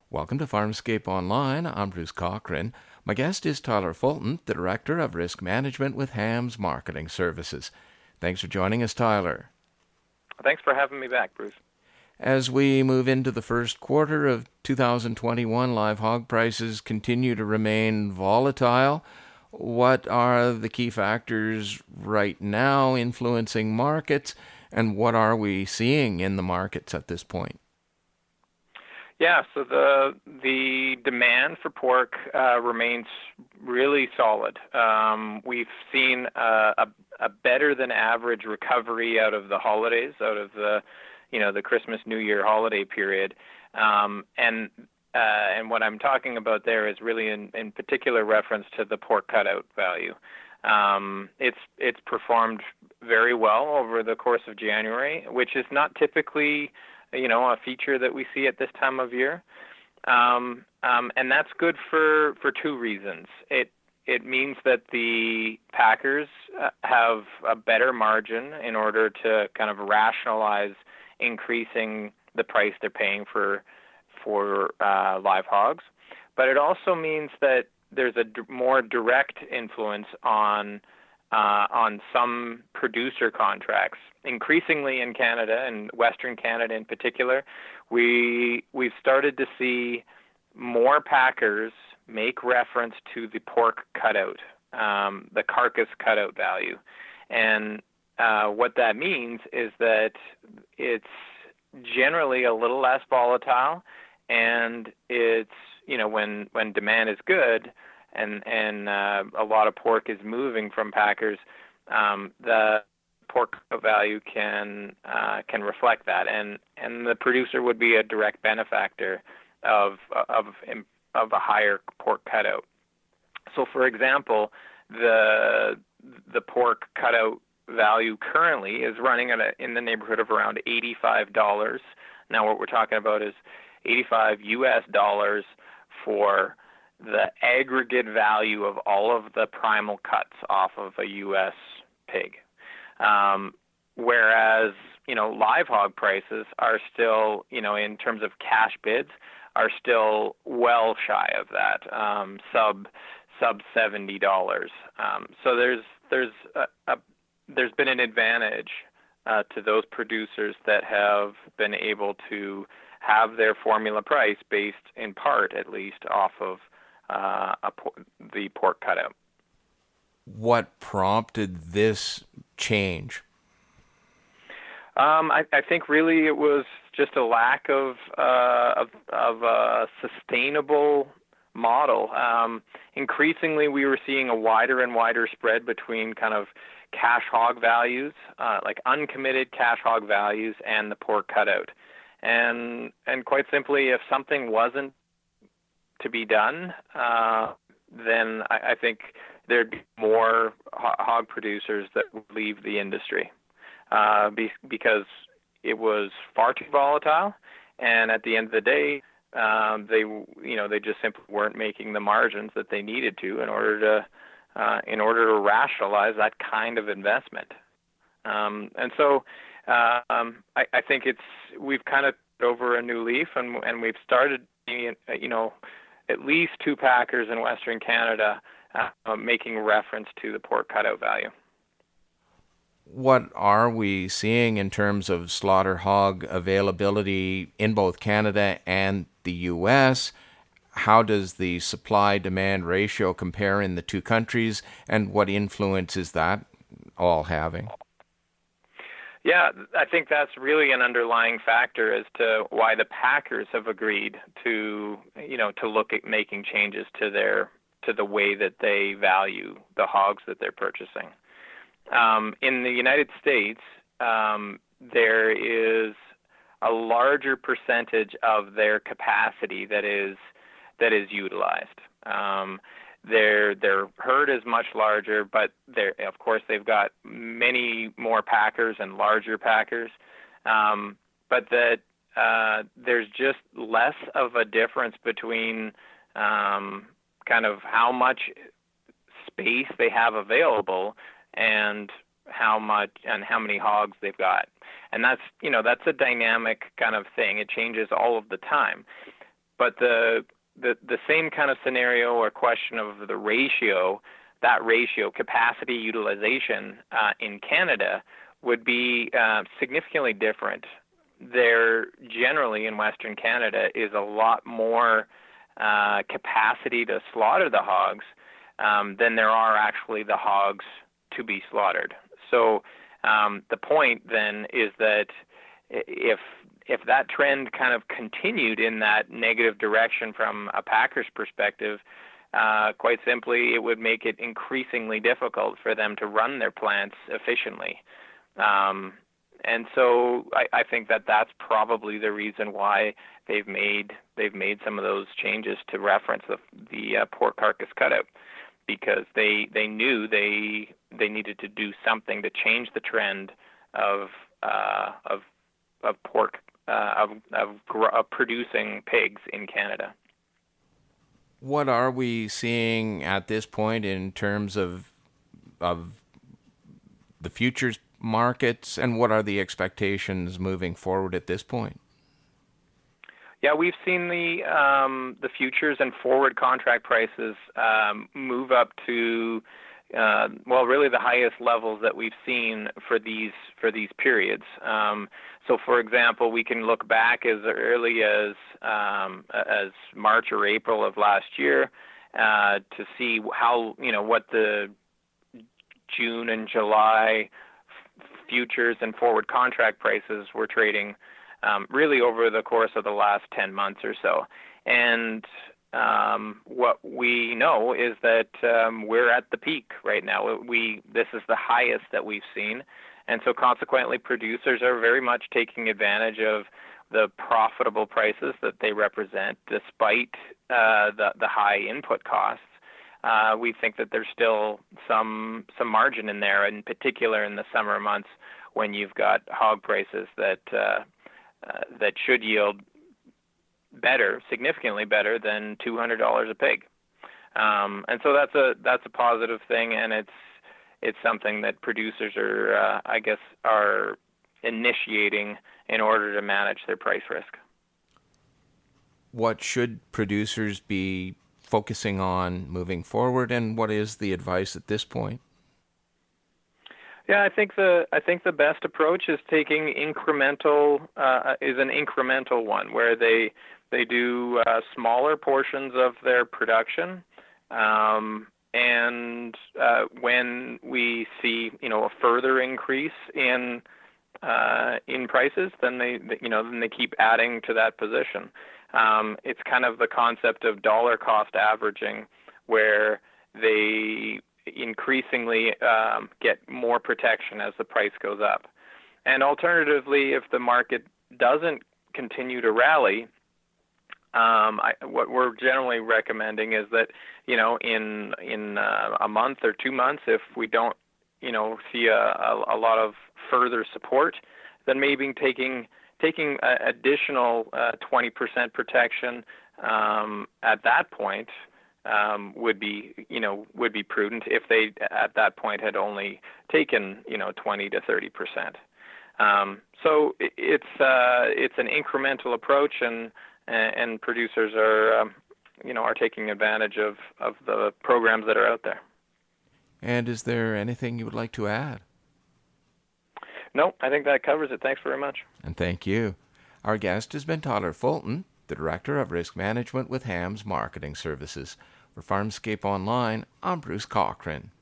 Welcome to Farmscape Online. I'm Bruce Cochran. My guest is Tyler Fulton, the Director of Risk Management with Hams Marketing Services. Thanks for joining us, Tyler. Thanks for having me back, Bruce. As we move into the first quarter of 2021, live hog prices continue to remain volatile. What are the key factors right now influencing markets, and what are we seeing in the markets at this point? Yeah, so the demand for pork remains really solid. We've seen a better than average recovery out of the holidays, out of the Christmas New Year holiday period, and what I'm talking about there is really in particular reference to the pork cutout value. It's performed very well over the course of January, which is not typically a feature that we see at this time of year. And that's good for two reasons. It means that the packers have a better margin in order to kind of rationalize increasing the price they're paying for live hogs. But it also means that there's a more direct influence on some producer contracts. Increasingly in Canada, and Western Canada in particular, we've started to see more packers make reference to the pork cutout, the carcass cutout value. And what that means is that it's generally a little less volatile, and it's, when demand is good and a lot of pork is moving from packers, the pork value can reflect that, and the producer would be a direct benefactor of a higher pork cutout. So, for example, the pork cutout value currently is running in the neighborhood of around $85. Now, what we're talking about is $85 for the aggregate value of all of the primal cuts off of a U.S. pig. Whereas, live hog prices are still, in terms of cash bids, are still well shy of that, sub $70. So there's been an advantage to those producers that have been able to have their formula price based in part, at least, off of the pork cutout. What prompted this change? I think really it was just a lack of a sustainable model. Increasingly, we were seeing a wider and wider spread between kind of cash hog values, like uncommitted cash hog values, and the pork cutout. And quite simply, if something wasn't to be done, then I think there'd be more hog producers that would leave the industry because it was far too volatile, and at the end of the day, they just simply weren't making the margins that they needed to in order to rationalize that kind of investment. And so I think we've kind of over a new leaf, and we've started seeing, at least two packers in Western Canada making reference to the pork cutout value. What are we seeing in terms of slaughter hog availability in both Canada and the U.S.? How does the supply-demand ratio compare in the two countries, and what influence is that all having? Yeah, I think that's really an underlying factor as to why the packers have agreed to look at making changes to the way that they value the hogs that they're purchasing. In the United States, there is a larger percentage of their capacity that is utilized. Their herd is much larger, but of course they've got many more packers and larger packers. But there's just less of a difference between kind of how much space they have available and how many hogs they've got. And that's a dynamic kind of thing. It changes all of the time. But the same kind of scenario or question of the ratio, that ratio, capacity utilization in Canada would be significantly different. There generally in Western Canada is a lot more capacity to slaughter the hogs than there are actually the hogs to be slaughtered. So the point then is that if that trend kind of continued in that negative direction from a packer's perspective, quite simply, it would make it increasingly difficult for them to run their plants efficiently. And so I think that that's probably the reason why they've made some of those changes to reference the pork carcass cutout, because they knew they needed to do something to change the trend of pork of producing pigs in Canada. What are we seeing at this point in terms of the futures markets, and what are the expectations moving forward at this point? Yeah, we've seen the futures and forward contract prices move up to really the highest levels that we've seen for these periods. So, for example, we can look back as early as March or April of last year to see how what the June and July futures and forward contract prices were trading really over the course of the last 10 months or so. And what we know is that we're at the peak right now. This is the highest that we've seen. And so consequently, producers are very much taking advantage of the profitable prices that they represent despite the high input costs. We think that there's still some margin in there, in particular in the summer months when you've got hog prices that should yield better, significantly better than $200 a pig. And so that's a positive thing, and it's something that producers are initiating in order to manage their price risk. What should producers be focusing on moving forward, and what is the advice at this point? Yeah, I think the best approach is taking an incremental one where they do smaller portions of their production, and when we see a further increase in prices, then they keep adding to that position. It's kind of the concept of dollar cost averaging, where they increasingly get more protection as the price goes up. And alternatively, if the market doesn't continue to rally, what we're generally recommending is that in a month or 2 months, if we don't see a lot of further support, then maybe taking additional 20% protection at that point would be prudent if they at that point had only taken 20 to 30%. So it's an incremental approach, and producers are taking advantage of the programs that are out there. And is there anything you would like to add? No, I think that covers it. Thanks very much. And thank you. Our guest has been Tyler Fulton, the Director of Risk Management with Hams Marketing Services. For Farmscape Online, I'm Bruce Cochran.